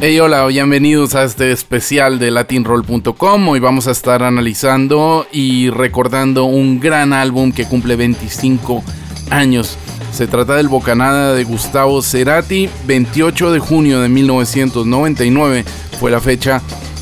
Hey, hola, bienvenidos a este especial de latinroll.com. Hoy vamos a estar analizando y recordando un gran álbum que cumple 25 años. Se trata del Bocanada de Gustavo Cerati. 28 de junio de 1999 fue la fecha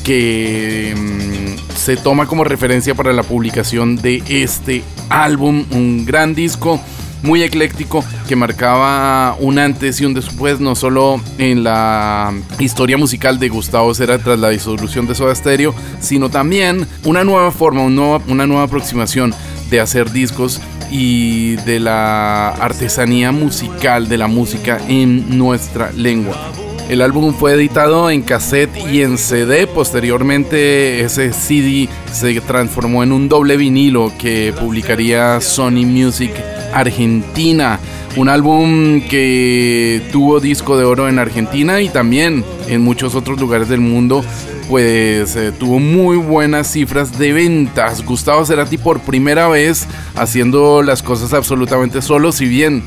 que se toma como referencia para la publicación de este álbum. Un gran disco, muy ecléctico, que marcaba un antes y un después, no solo en la historia musical de Gustavo Cerati tras la disolución de Soda Stereo, sino también una nueva forma, una nueva aproximación de hacer discos y de la artesanía musical, de la música en nuestra lengua. El álbum fue editado en cassette y en CD. Posteriormente ese CD se transformó en un doble vinilo que publicaría Sony Music Argentina. Un álbum que tuvo disco de oro en Argentina y también en muchos otros lugares del mundo, pues tuvo muy buenas cifras de ventas. Gustavo Cerati por primera vez haciendo las cosas absolutamente solo, si bien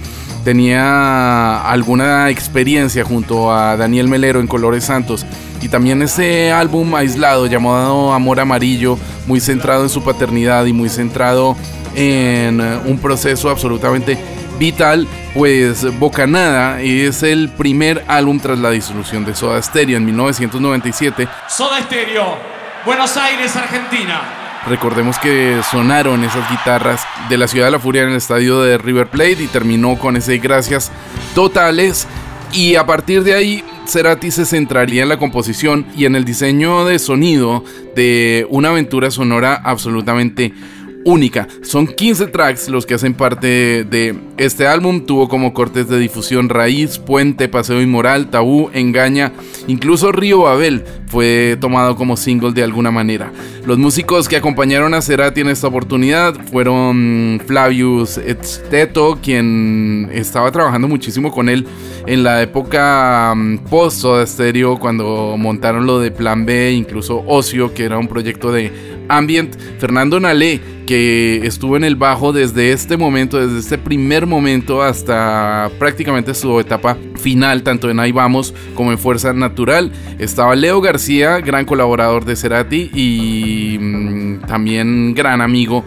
tenía alguna experiencia junto a Daniel Melero en Colores Santos, y también ese álbum aislado llamado Amor Amarillo, muy centrado en su paternidad y muy centrado en un proceso absolutamente vital. Pues Bocanada es el primer álbum tras la disolución de Soda Stereo en 1997. Soda Stereo, Buenos Aires, Argentina. Recordemos que sonaron esas guitarras de la Ciudad de la Furia en el estadio de River Plate y terminó con ese Gracias totales. Y a partir de ahí, Cerati se centraría en la composición y en el diseño de sonido de una aventura sonora absolutamente única. Son 15 tracks los que hacen parte de este álbum. Tuvo como cortes de difusión Raíz, Puente, Paseo Inmoral, Tabú, Engaña, incluso Río Babel fue tomado como single de alguna manera. Los músicos que acompañaron a Cerati en esta oportunidad fueron Flavius Esteto, quien estaba trabajando muchísimo con él en la época post Soda Stereo, cuando montaron lo de Plan B, incluso Ocio, que era un proyecto de ambient. Fernando Nalé, que estuvo en el bajo desde este momento, desde este primer momento hasta prácticamente su etapa final, tanto en Ahí Vamos como en Fuerza Natural. Estaba Leo García, gran colaborador de Cerati y también gran amigo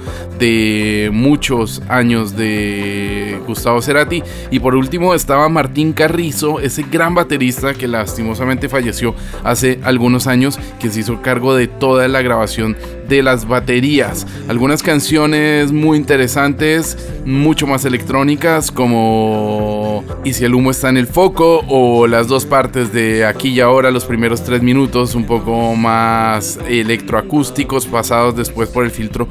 de muchos años de Gustavo Cerati. Y por último estaba Martín Carrizo, ese gran baterista que lastimosamente falleció hace algunos años, que se hizo cargo de toda la grabación de las baterías. Algunas canciones muy interesantes, mucho más electrónicas, como Y si el humo está en el foco, o las dos partes de Aquí y Ahora, los primeros 3 minutos, un poco más electroacústicos, pasados después por el filtro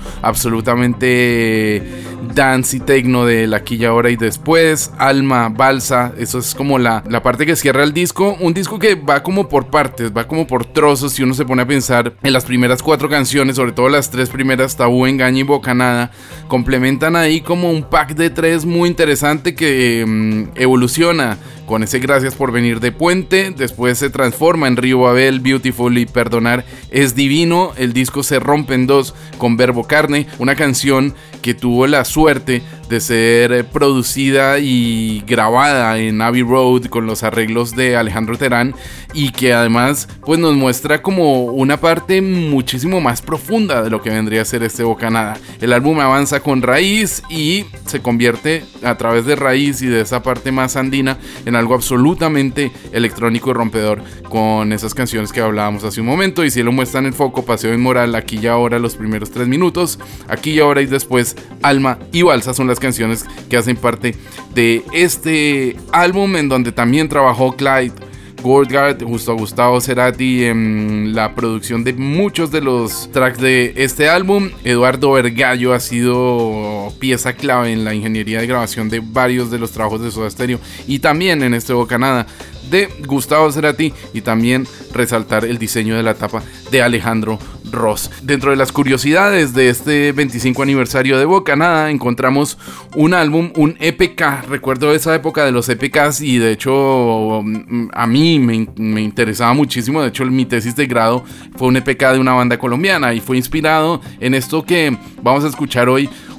absolutamente dance y techno del Aquí y Ahora y después. Alma, Balsa, eso es como la parte que cierra el disco. Un disco que va como por partes, va como por trozos. Si uno se pone a pensar en las primeras 4 canciones, sobre todo las 3 primeras, Tabú, Engaña y Bocanada, complementan ahí como un pack de 3 muy interesante que evoluciona con ese Gracias por venir de Puente. Después se transforma en Río Babel, Beautiful y Perdonar es divino. El disco se rompe en 2 con Verbo Carne, una canción que tuvo la suerte de ser producida y grabada en Abbey Road con los arreglos de Alejandro Terán, y que además pues nos muestra como una parte muchísimo más profunda de lo que vendría a ser este Bocanada. El álbum avanza con Raíz y se convierte a través de Raíz y de esa parte más andina en algo absolutamente electrónico y rompedor, con esas canciones que hablábamos hace un momento. Y si lo muestra en el foco, Paseo Inmoral, Aquí y Ahora, los primeros 3 minutos, Aquí y Ahora y después Alma y Balsa son las canciones que hacen parte de este álbum, en donde también trabajó Clyde Goldgard justo a Gustavo Cerati en la producción de muchos de los tracks de este álbum. Eduardo Vergallo ha sido pieza clave en la ingeniería de grabación de varios de los trabajos de Soda Stereo y también en este Bocanada de Gustavo Cerati, y también resaltar el diseño de la tapa de Alejandro Ross. Dentro de las curiosidades de este 25 aniversario de Bocanada encontramos un álbum, un EPK. Recuerdo esa época de los EPKs y de hecho a mí me interesaba muchísimo. De hecho mi tesis de grado fue un EPK de una banda colombiana y fue inspirado en esto que vamos a escuchar hoy,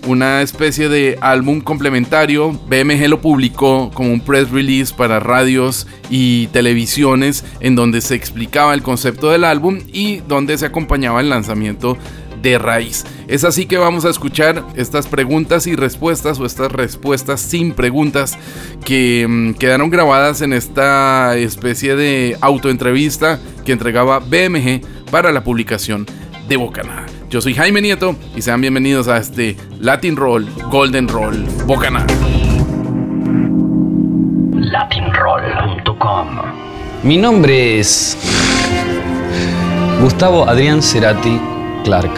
una especie de álbum complementario. BMG lo publicó como un press release para radios y televisiones, en donde se explicaba el concepto del álbum y donde se acompañaba el lanzamiento de Raíz. Es así que vamos a escuchar estas preguntas y respuestas, o estas respuestas sin preguntas, que quedaron grabadas en esta especie de autoentrevista que entregaba BMG para la publicación de Bocanada. Yo soy Jaime Nieto y sean bienvenidos a este Latin Roll, Golden Roll, Bocanada. Latinroll.com. Mi nombre es Gustavo Adrián Cerati Clark.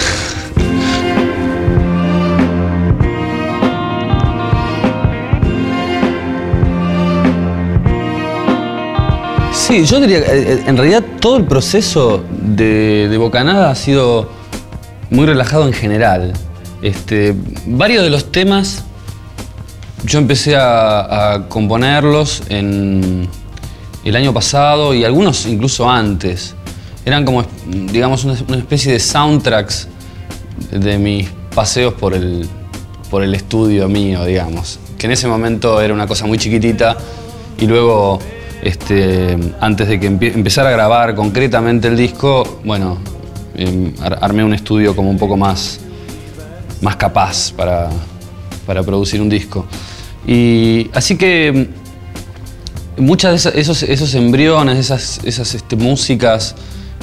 Sí, yo diría que en realidad todo el proceso de Bocanada ha sido muy relajado en general. Varios de los temas yo empecé a componerlos en el año pasado y algunos incluso antes. Eran como, digamos, una especie de soundtracks de mis paseos por el estudio mío, digamos. Que en ese momento era una cosa muy chiquitita y luego, antes de que empezara a grabar concretamente el disco, bueno, armé un estudio como un poco más capaz para producir un disco. Y así que muchas de esos embriones, esas músicas,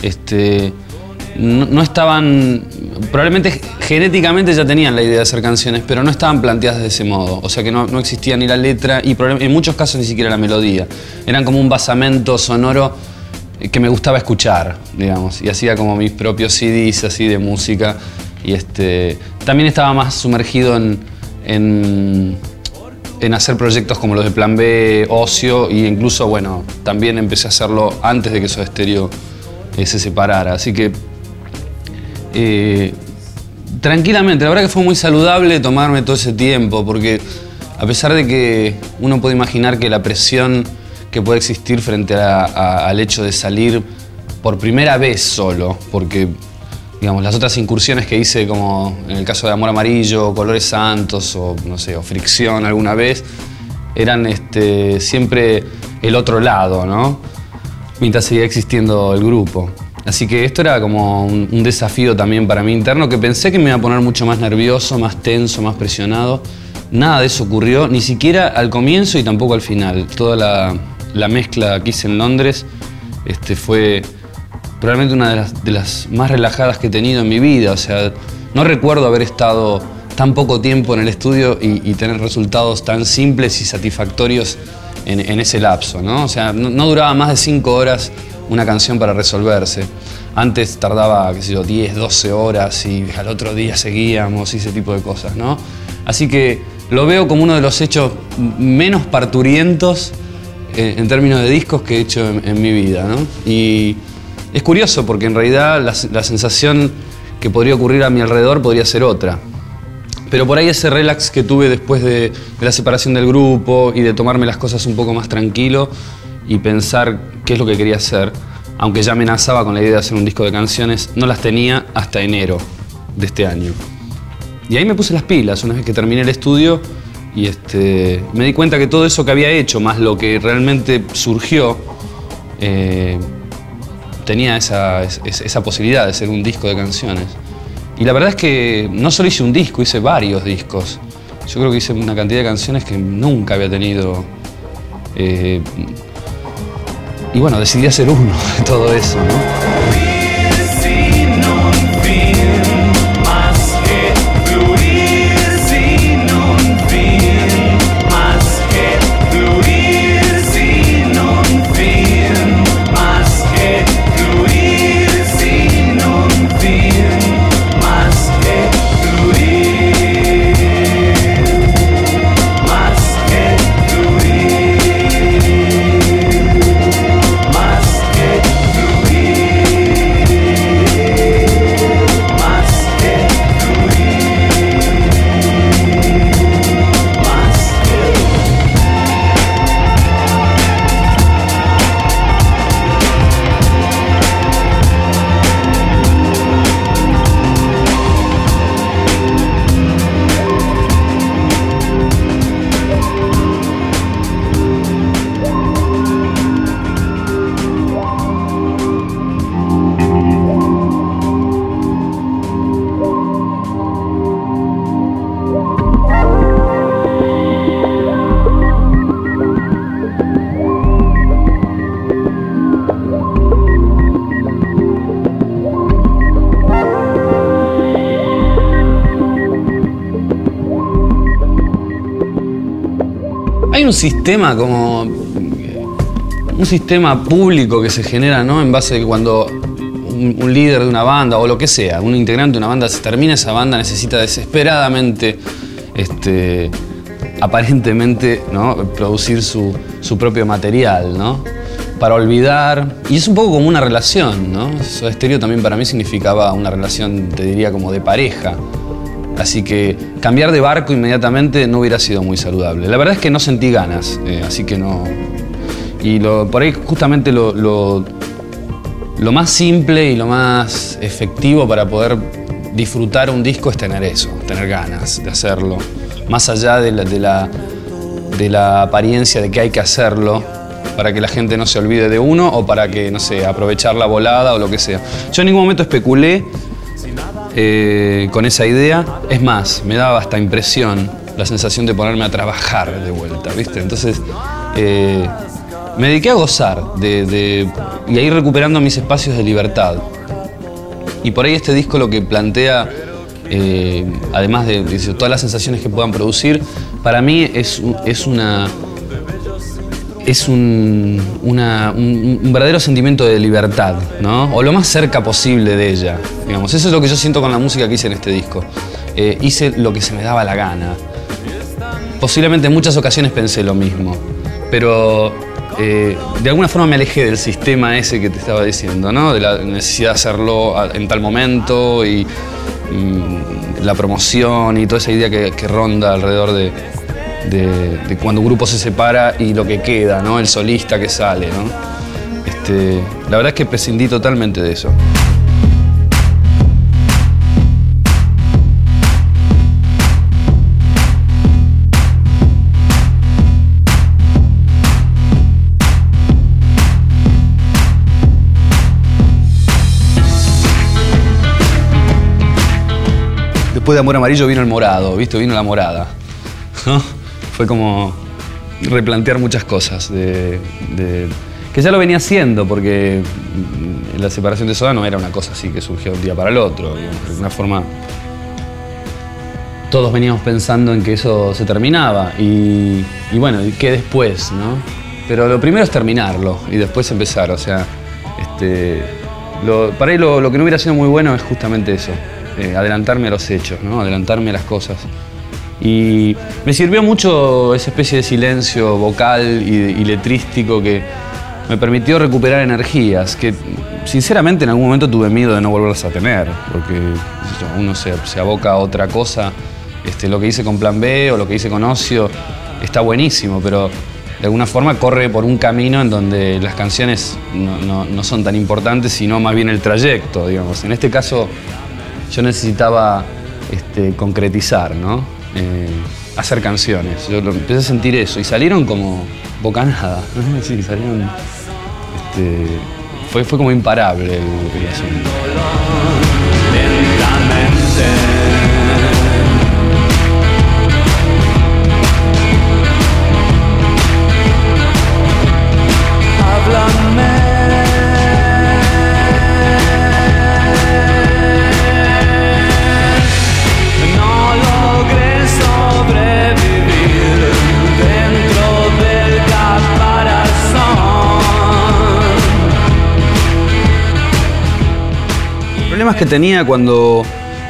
no estaban, probablemente genéticamente ya tenían la idea de hacer canciones, pero no estaban planteadas de ese modo. O sea que no existía ni la letra y en muchos casos ni siquiera la melodía. Eran como un basamento sonoro que me gustaba escuchar, digamos, y hacía como mis propios CDs así de música. Y también estaba más sumergido en hacer proyectos como los de Plan B, Ocio, e incluso, bueno, también empecé a hacerlo antes de que Soda Stereo se separara. Así que tranquilamente, la verdad que fue muy saludable tomarme todo ese tiempo, porque a pesar de que uno puede imaginar que la presión que puede existir frente al hecho de salir por primera vez solo, porque digamos, las otras incursiones que hice, como en el caso de Amor Amarillo, Colores Santos o no sé, o Fricción alguna vez, eran siempre el otro lado, ¿no? Mientras seguía existiendo el grupo. Así que esto era como un desafío también para mí interno, que pensé que me iba a poner mucho más nervioso, más tenso, más presionado. Nada de eso ocurrió, ni siquiera al comienzo y tampoco al final. Toda la mezcla que hice en Londres fue probablemente una de las más relajadas que he tenido en mi vida. O sea, no recuerdo haber estado tan poco tiempo en el estudio y tener resultados tan simples y satisfactorios en ese lapso, ¿no? O sea, no duraba más de 5 horas una canción para resolverse. Antes tardaba, qué sé yo, 10, 12 horas y al otro día seguíamos y ese tipo de cosas, ¿no? Así que lo veo como uno de los hechos menos parturientos en términos de discos que he hecho en mi vida, ¿no? Y es curioso porque en realidad la sensación que podría ocurrir a mi alrededor podría ser otra. Pero por ahí ese relax que tuve después de la separación del grupo y de tomarme las cosas un poco más tranquilo y pensar qué es lo que quería hacer, aunque ya amenazaba con la idea de hacer un disco de canciones, no las tenía hasta enero de este año. Y ahí me puse las pilas una vez que terminé el estudio y me di cuenta que todo eso que había hecho, más lo que realmente surgió, tenía esa posibilidad de ser un disco de canciones. Y la verdad es que no solo hice un disco, hice varios discos. Yo creo que hice una cantidad de canciones que nunca había tenido. Y bueno, decidí hacer uno de todo eso, ¿no? Hay un sistema un sistema público que se genera, ¿no? En base a que cuando un líder de una banda o lo que sea, un integrante de una banda, se termina esa banda, necesita desesperadamente, aparentemente, ¿no? Producir su propio material, ¿no? Para olvidar. Y es un poco como una relación, ¿no? Soda Stereo también para mí significaba una relación, te diría, como de pareja. Así que cambiar de barco inmediatamente no hubiera sido muy saludable. La verdad es que no sentí ganas, así que no. Y por ahí justamente lo más simple y lo más efectivo para poder disfrutar un disco es tener eso, tener ganas de hacerlo. Más allá de la apariencia de que hay que hacerlo para que la gente no se olvide de uno o para que, no sé, aprovechar la volada o lo que sea. Yo en ningún momento especulé con esa idea. Es más, me daba hasta impresión la sensación de ponerme a trabajar de vuelta, ¿viste? Entonces me dediqué a gozar y a ir recuperando mis espacios de libertad. Y por ahí este disco lo que plantea, además de todas las sensaciones que puedan producir, para mí es un verdadero sentimiento de libertad, ¿no? O lo más cerca posible de ella, digamos. Eso es lo que yo siento con la música que hice en este disco. Hice lo que se me daba la gana. Posiblemente en muchas ocasiones pensé lo mismo, pero de alguna forma me alejé del sistema ese que te estaba diciendo, ¿no? De la necesidad de hacerlo en tal momento y la promoción y toda esa idea que ronda alrededor de cuando un grupo se separa y lo que queda, ¿no? El solista que sale, ¿no? La verdad es que prescindí totalmente de eso. Después de Amor Amarillo vino el morado, ¿viste? Vino la morada, ¿no? Fue como replantear muchas cosas que ya lo venía haciendo, porque la separación de Soda no era una cosa así que surgió de un día para el otro. De alguna forma todos veníamos pensando en que eso se terminaba y bueno, ¿qué después, no? Pero lo primero es terminarlo y después empezar, o sea, para ahí lo que no hubiera sido muy bueno es justamente eso, adelantarme a los hechos, ¿no? Adelantarme a las cosas. Y me sirvió mucho esa especie de silencio vocal y letrístico que me permitió recuperar energías que sinceramente en algún momento tuve miedo de no volverlas a tener, porque uno se aboca a otra cosa. Lo que hice con Plan B o lo que hice con Ocio está buenísimo, pero de alguna forma corre por un camino en donde las canciones no son tan importantes, sino más bien el trayecto, digamos. En este caso yo necesitaba concretizar, ¿no? Hacer canciones. Yo empecé a sentir eso y salieron como bocanada, ¿no? Sí, salieron. Fue como imparable el asunto. Problemas que tenía cuando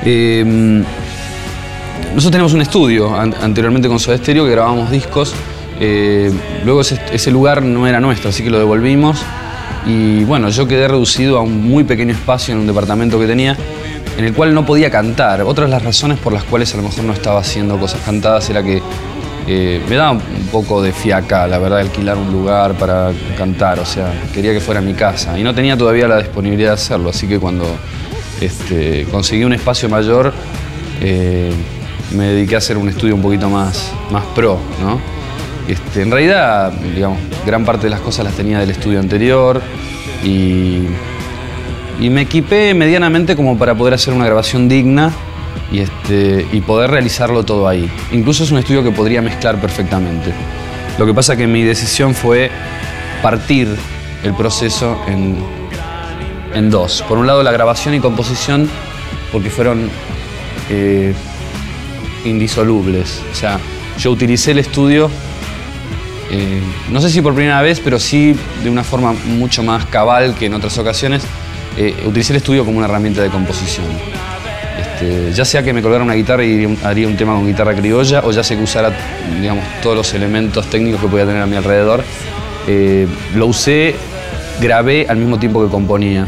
nosotros teníamos un estudio anteriormente con Soda Stereo que grabábamos discos, luego ese lugar no era nuestro, así que lo devolvimos y bueno, yo quedé reducido a un muy pequeño espacio en un departamento que tenía en el cual no podía cantar. Otra de las razones por las cuales a lo mejor no estaba haciendo cosas cantadas era que me daba un poco de fiaca, la verdad, alquilar un lugar para cantar, o sea, quería que fuera mi casa y no tenía todavía la disponibilidad de hacerlo, así que cuando conseguí un espacio mayor, me dediqué a hacer un estudio un poquito más pro, ¿no? En realidad, digamos, gran parte de las cosas las tenía del estudio anterior y me equipé medianamente como para poder hacer una grabación digna y poder realizarlo todo ahí. Incluso es un estudio que podría mezclar perfectamente. Lo que pasa que mi decisión fue partir el proceso en dos. Por un lado la grabación y composición, porque fueron indisolubles. O sea, yo utilicé el estudio no sé si por primera vez, pero sí de una forma mucho más cabal que en otras ocasiones, utilicé el estudio como una herramienta de composición. Ya sea que me colgara una guitarra y haría un tema con guitarra criolla, o ya sea que usara, digamos, todos los elementos técnicos que podía tener a mi alrededor, lo usé, grabé al mismo tiempo que componía.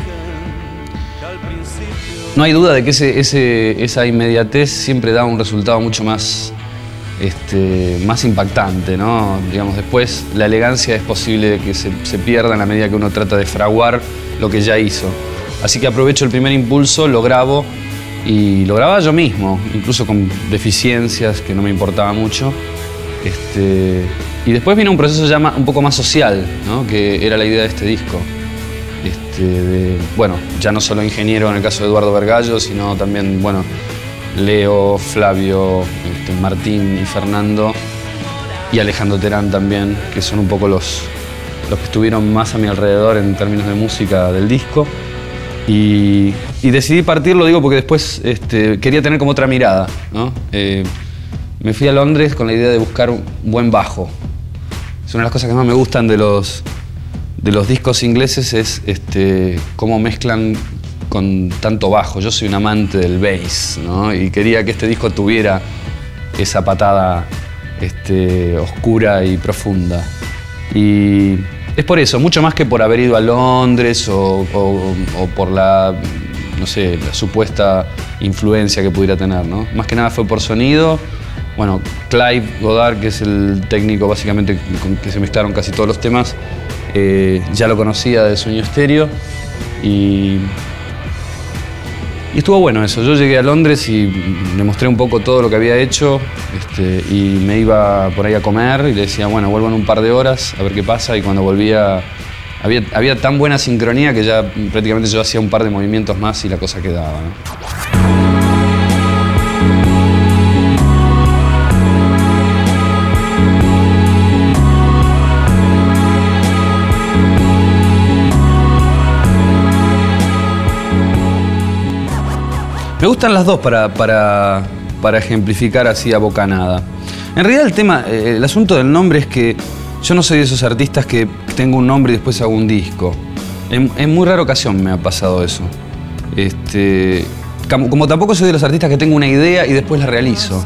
No hay duda de que esa inmediatez siempre da un resultado mucho más impactante, ¿no? Digamos, después la elegancia es posible que se pierda en la medida que uno trata de fraguar lo que ya hizo. Así que aprovecho el primer impulso, lo grabo, y lo grababa yo mismo, incluso con deficiencias que no me importaba mucho. Y después vino un proceso ya un poco más social, ¿no? Que era la idea de este disco. Bueno, ya no solo ingeniero en el caso de Eduardo Vergallo, sino también, bueno, Leo, Flavio, Martín y Fernando, y Alejandro Terán también, que son un poco los que estuvieron más a mi alrededor en términos de música del disco. Y decidí partirlo, digo, porque después quería tener como otra mirada, ¿no? Me fui a Londres con la idea de buscar un buen bajo. Es una de las cosas que más me gustan de los discos ingleses, es cómo mezclan con tanto bajo. Yo soy un amante del bass, ¿no? Y quería que este disco tuviera esa patada oscura y profunda. Y es por eso, mucho más que por haber ido a Londres o por la supuesta influencia que pudiera tener, ¿no? Más que nada fue por sonido. Bueno, Clive Goddard, que es el técnico básicamente con que se mezclaron casi todos los temas, ya lo conocía de Sueño Estéreo y estuvo bueno eso. Yo llegué a Londres y le mostré un poco todo lo que había hecho, y me iba por ahí a comer y le decía, bueno, vuelvo en un par de horas a ver qué pasa, y cuando volvía había tan buena sincronía que ya prácticamente yo hacía un par de movimientos más y la cosa quedaba, ¿no? Me gustan las dos para ejemplificar así a bocanada. En realidad el asunto del nombre es que yo no soy de esos artistas que tengo un nombre y después hago un disco. En muy rara ocasión me ha pasado eso. Como tampoco soy de los artistas que tengo una idea y después la realizo.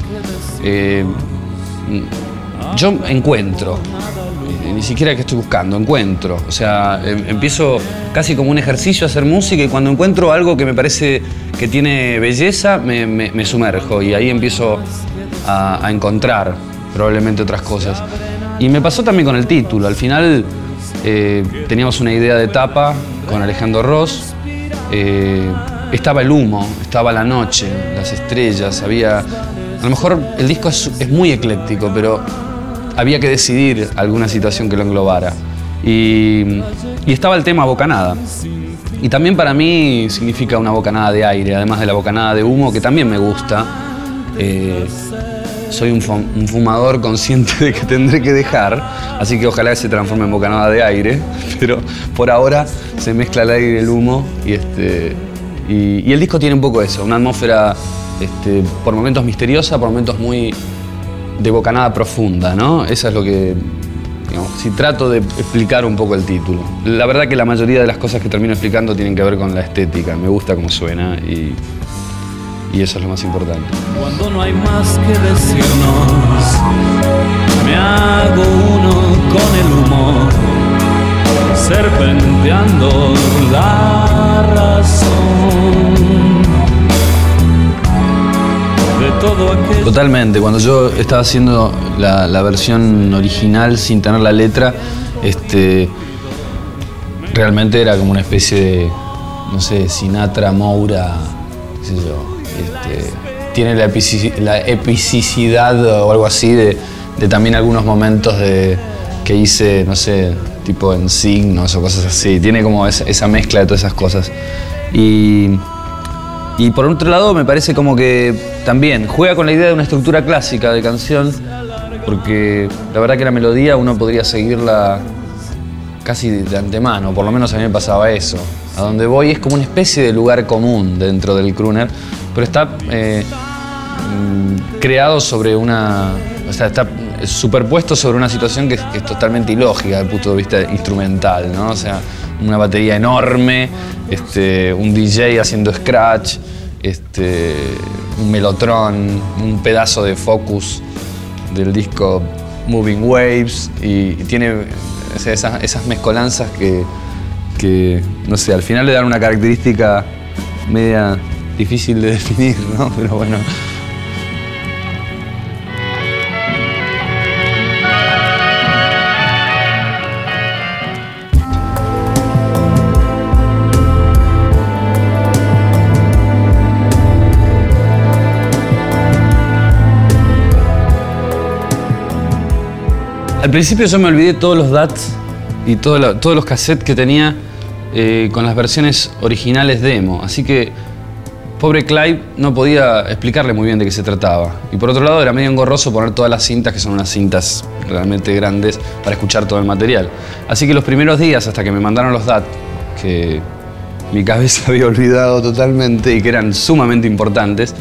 Yo encuentro. Ni siquiera que estoy buscando, encuentro. O sea, empiezo casi como un ejercicio a hacer música, y cuando encuentro algo que me parece que tiene belleza, me sumerjo y ahí empiezo a encontrar probablemente otras cosas. Y me pasó también con el título. Al final teníamos una idea de tapa con Alejandro Ross. Estaba el humo, estaba la noche, las estrellas, a lo mejor el disco es muy ecléctico, pero había que decidir alguna situación que lo englobara. Y estaba el tema bocanada. Y también para mí significa una bocanada de aire, además de la bocanada de humo, que también me gusta. Soy un fumador consciente de que tendré que dejar, así que ojalá se transforme en bocanada de aire, pero por ahora se mezcla el aire y el humo, y el disco tiene un poco eso, una atmósfera por momentos misteriosa, por momentos muy de bocanada profunda, ¿no? Eso es lo que, digamos, si trato de explicar un poco el título. La verdad que la mayoría de las cosas que termino explicando tienen que ver con la estética, me gusta cómo suena y eso es lo más importante. Cuando no hay más que decirnos, me hago uno con el humor, serpenteando la razón. Totalmente, cuando yo estaba haciendo la versión original sin tener la letra, realmente era como una especie de, no sé, Sinatra, Moura, qué sé yo, tiene la epicidad o algo así de también algunos momentos que hice, no sé, tipo en signos o cosas así, tiene como esa mezcla de todas esas cosas. Y por otro lado me parece como que también juega con la idea de una estructura clásica de canción, porque la verdad que la melodía uno podría seguirla casi de antemano, por lo menos a mí me pasaba eso. A donde voy es como una especie de lugar común dentro del crooner, pero está creado sobre una o sea, está superpuesto sobre una situación que es totalmente ilógica desde el punto de vista instrumental, ¿no? O sea, una batería enorme, un DJ haciendo scratch, un melotron, un pedazo de Focus del disco Moving Waves, y tiene, o sea, esas mezcolanzas que, no sé, al final le dan una característica media difícil de definir, ¿no? Pero bueno. Al principio yo me olvidé todos los DATs y todos los cassettes que tenía con las versiones originales demo, así que pobre Clive no podía explicarle muy bien de qué se trataba. Y por otro lado era medio engorroso poner todas las cintas, que son unas cintas realmente grandes, para escuchar todo el material. Así que los primeros días, hasta que me mandaron los DAT, que mi cabeza había olvidado totalmente y que eran sumamente importantes,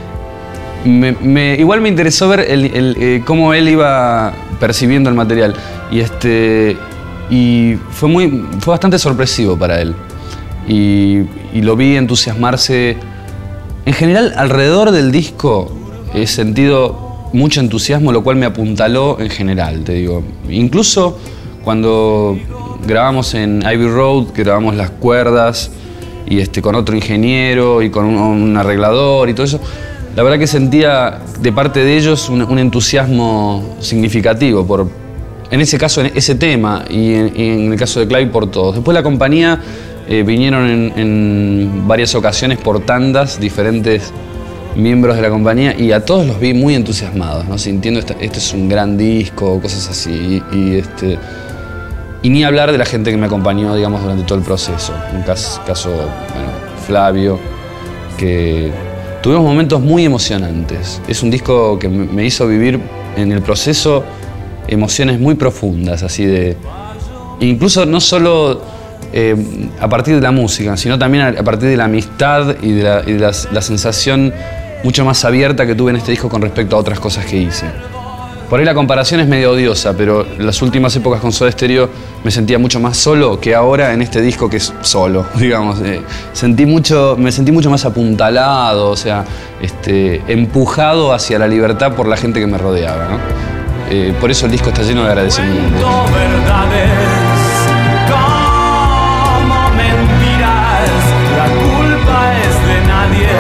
igual me interesó ver cómo él iba percibiendo el material. Y fue bastante sorpresivo para él. Y lo vi entusiasmarse. En general, alrededor del disco he sentido mucho entusiasmo, lo cual me apuntaló en general, te digo. Incluso cuando grabamos en Abbey Road, que grabamos las cuerdas, y con otro ingeniero y con un arreglador y todo eso, la verdad que sentía de parte de ellos un entusiasmo significativo en ese caso, en ese tema, y en el caso de Clive, por todos. Después la compañía vinieron en varias ocasiones por tandas, diferentes miembros de la compañía, y a todos los vi muy entusiasmados, ¿no? Sintiendo este es un gran disco, cosas así. Y ni hablar de la gente que me acompañó, digamos, durante todo el proceso. En caso, bueno, Flavio, que tuvimos momentos muy emocionantes. Es un disco que me hizo vivir en el proceso emociones muy profundas, así de... Incluso no solo a partir de la música, sino también a partir de la amistad y de la sensación mucho más abierta que tuve en este disco con respecto a otras cosas que hice. Por ahí la comparación es medio odiosa, pero en las últimas épocas con Soda Stereo me sentía mucho más solo que ahora en este disco, que es solo, digamos. Me sentí mucho más apuntalado, o sea, empujado hacia la libertad por la gente que me rodeaba, ¿no? Por eso el disco está lleno de agradecimientos. Como mentiras, la culpa es de nadie,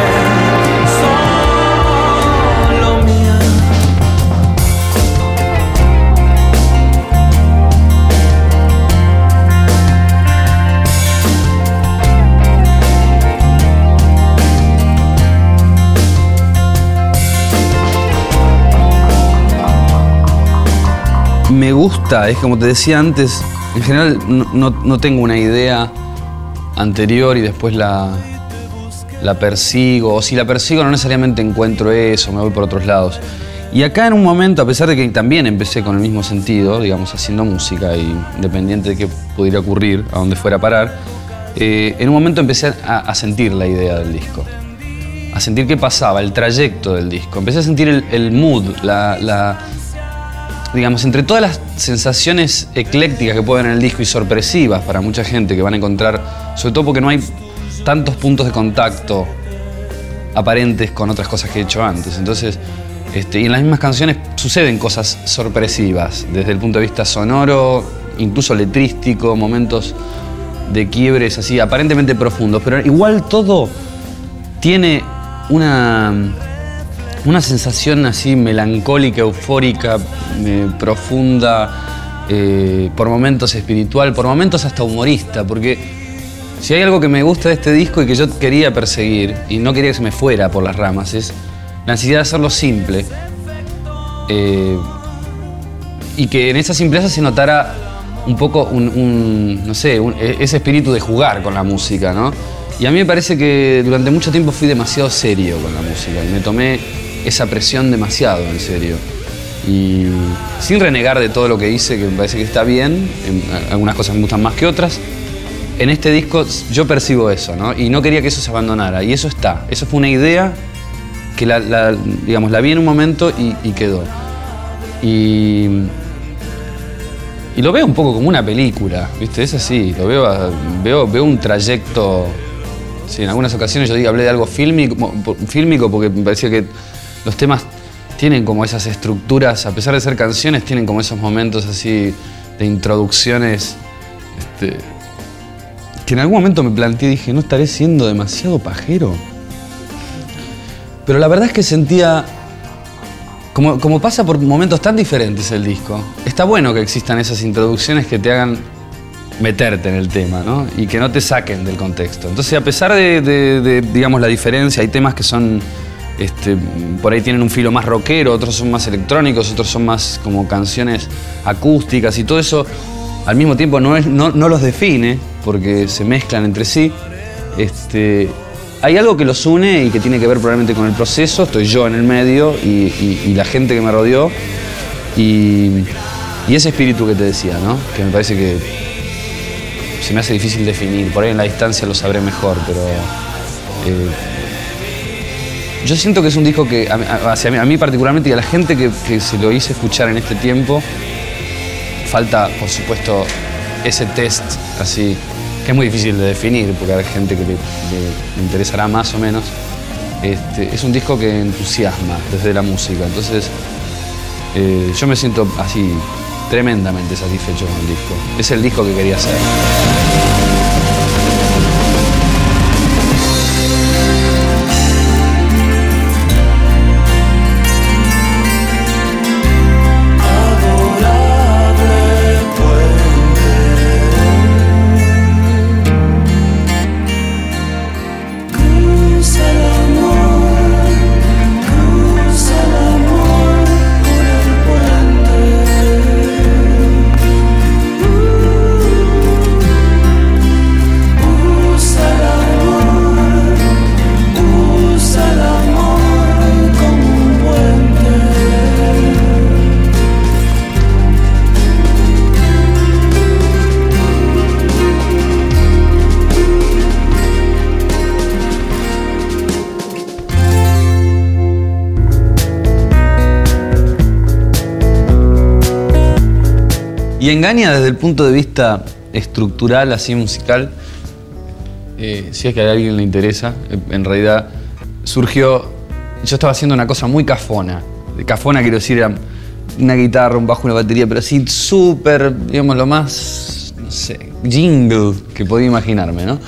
solo mía. Me gusta, es como te decía antes, en general no tengo una idea anterior y después la persigo, o si la persigo no necesariamente encuentro eso, me voy por otros lados. Y acá en un momento, a pesar de que también empecé con el mismo sentido, digamos, haciendo música, y independiente de qué pudiera ocurrir, a dónde fuera a parar, en un momento empecé a sentir la idea del disco, a sentir qué pasaba, el trayecto del disco. Empecé a sentir el mood, digamos, entre todas las sensaciones eclécticas que puede haber en el disco y sorpresivas para mucha gente que van a encontrar, sobre todo porque no hay tantos puntos de contacto aparentes con otras cosas que he hecho antes. Entonces, y en las mismas canciones suceden cosas sorpresivas, desde el punto de vista sonoro, incluso letrístico, momentos de quiebres así aparentemente profundos, pero igual todo tiene una sensación así melancólica, eufórica, profunda, por momentos espiritual, por momentos hasta humorista, porque si hay algo que me gusta de este disco y que yo quería perseguir, y no quería que se me fuera por las ramas, es la necesidad de hacerlo simple, y que en esa simpleza se notara un poco no sé, ese espíritu de jugar con la música, ¿no? Y a mí me parece que durante mucho tiempo fui demasiado serio con la música y me tomé esa presión demasiado en serio. Y sin renegar de todo lo que hice, que me parece que está bien, algunas cosas me gustan más que otras, en este disco yo percibo eso, ¿no? Y no quería que eso se abandonara, y eso está. Eso fue una idea que digamos, la vi en un momento y quedó. Y lo veo un poco como una película, ¿viste? Es así, lo veo un trayecto. Sí, en algunas ocasiones yo hablé de algo fílmico porque me parecía que los temas tienen como esas estructuras, a pesar de ser canciones, tienen como esos momentos así de introducciones que en algún momento me planteé y dije, ¿no estaré siendo demasiado pajero? Pero la verdad es que sentía, como pasa por momentos tan diferentes el disco, está bueno que existan esas introducciones que te hagan meterte en el tema, ¿no? Y que no te saquen del contexto. Entonces, a pesar de digamos, la diferencia, hay temas que son, por ahí tienen un filo más rockero, otros son más electrónicos, otros son más como canciones acústicas y todo eso, al mismo tiempo no los define, porque se mezclan entre sí. Hay algo que los une y que tiene que ver probablemente con el proceso, estoy yo en el medio y la gente que me rodeó y ese espíritu que te decía, ¿no? Que me parece que se me hace difícil definir, por ahí en la distancia lo sabré mejor, pero yo siento que es un disco que a mí particularmente y a la gente que se lo hice escuchar en este tiempo, falta por supuesto ese test así, que es muy difícil de definir porque hay gente que le interesará más o menos. Es un disco que entusiasma desde la música, entonces yo me siento así tremendamente satisfecho con el disco. Es el disco que quería hacer. Y Engaña desde el punto de vista estructural, así musical, si es que a alguien le interesa, en realidad surgió, yo estaba haciendo una cosa muy cafona. Cafona quiero decir, era una guitarra, un bajo, una batería, pero así súper, digamos, lo más, no sé, jingle que podía imaginarme, ¿no?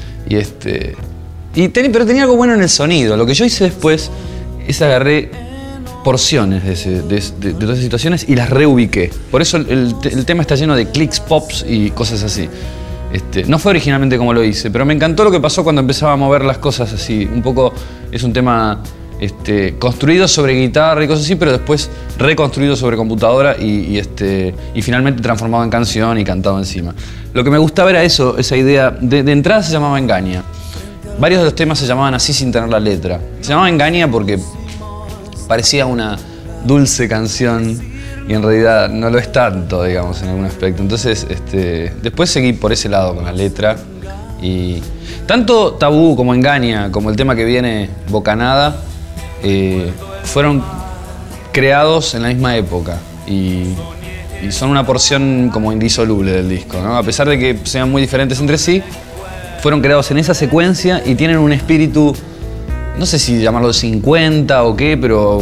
Pero tenía algo bueno en el sonido. Lo que yo hice después es agarré porciones de todas esas situaciones y las reubiqué. Por eso el tema está lleno de clics, pops y cosas así. No fue originalmente como lo hice, pero me encantó lo que pasó cuando empezaba a mover las cosas así. Un poco es un tema construido sobre guitarra y cosas así, pero después reconstruido sobre computadora y finalmente transformado en canción y cantado encima. Lo que me gustaba era eso, esa idea. De entrada se llamaba Engaña. Varios de los temas se llamaban así sin tener la letra. Se llamaba Engaña porque parecía una dulce canción y en realidad no lo es tanto, digamos, en algún aspecto. Entonces, después seguí por ese lado con la letra y tanto Tabú como Engaña, como el tema que viene, Bocanada, fueron creados en la misma época y son una porción como indisoluble del disco, ¿no? A pesar de que sean muy diferentes entre sí, fueron creados en esa secuencia y tienen un espíritu, no sé si llamarlo 50 o qué, pero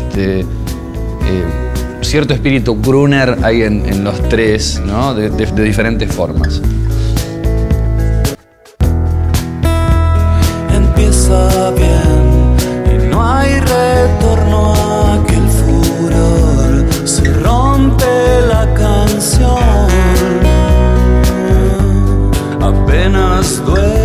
cierto espíritu Gruner hay en los tres, ¿no? De diferentes formas. Empieza bien y no hay retorno a aquel furor. Se rompe la canción, apenas duele.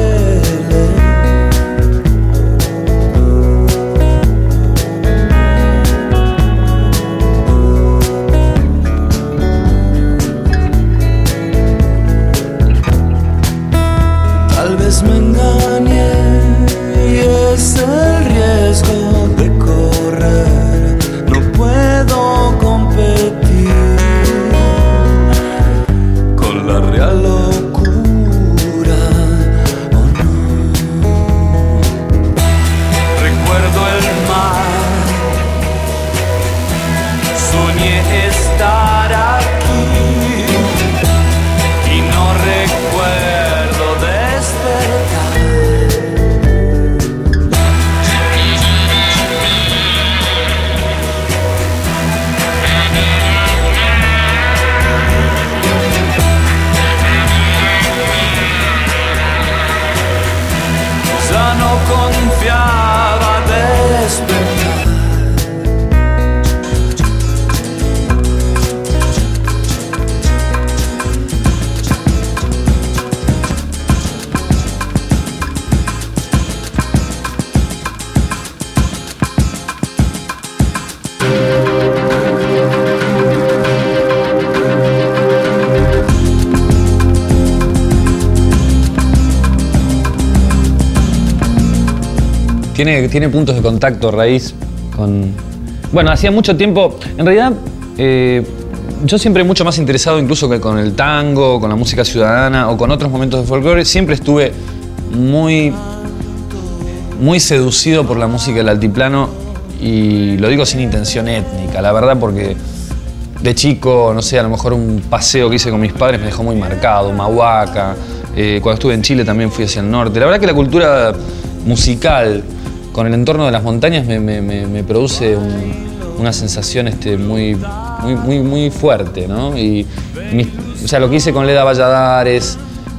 tiene puntos de contacto raíz con... Bueno, hacía mucho tiempo, en realidad yo siempre mucho más interesado incluso que con el tango, con la música ciudadana o con otros momentos de folclore, siempre estuve muy seducido por la música del altiplano y lo digo sin intención étnica, la verdad, porque de chico, no sé, a lo mejor un paseo que hice con mis padres me dejó muy marcado, Mahuaca, cuando estuve en Chile también fui hacia el norte. La verdad que la cultura musical con el entorno de las montañas me produce una sensación muy fuerte, ¿no? O sea, lo que hice con Leda Valladares,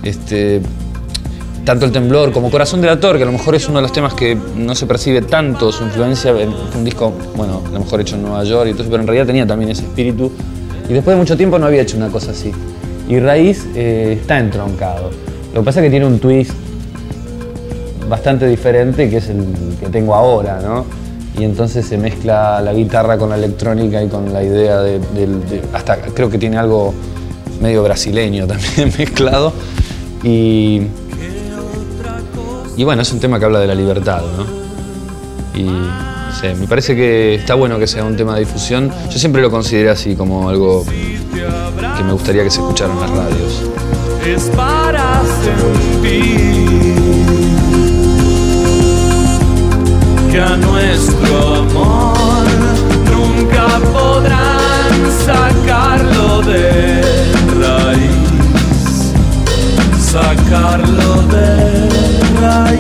tanto El Temblor como Corazón Delator, que a lo mejor es uno de los temas que no se percibe tanto su influencia, fue un disco, bueno, a lo mejor hecho en Nueva York, y todo, pero en realidad tenía también ese espíritu. Y después de mucho tiempo no había hecho una cosa así. Y Raíz está entroncado. Lo que pasa es que tiene un twist bastante diferente, que es el que tengo ahora, ¿no? Y entonces se mezcla la guitarra con la electrónica y con la idea hasta creo que tiene algo medio brasileño también mezclado. Y bueno, es un tema que habla de la libertad, ¿no? Y no sé, me parece que está bueno que sea un tema de difusión. Yo siempre lo consideré así, como algo que me gustaría que se escuchara en las radios. Es para sentir que a nuestro amor nunca podrán sacarlo de raíz, sacarlo de raíz.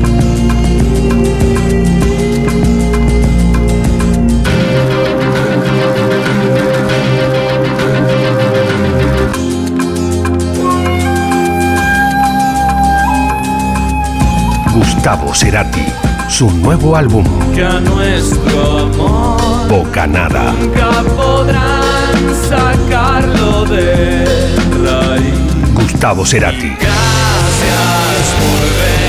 Gustavo Cerati, su nuevo álbum, Que a nuestro amor Bocanada. nunca podrán sacarlo de raíz. Gustavo Cerati. Gracias por ver.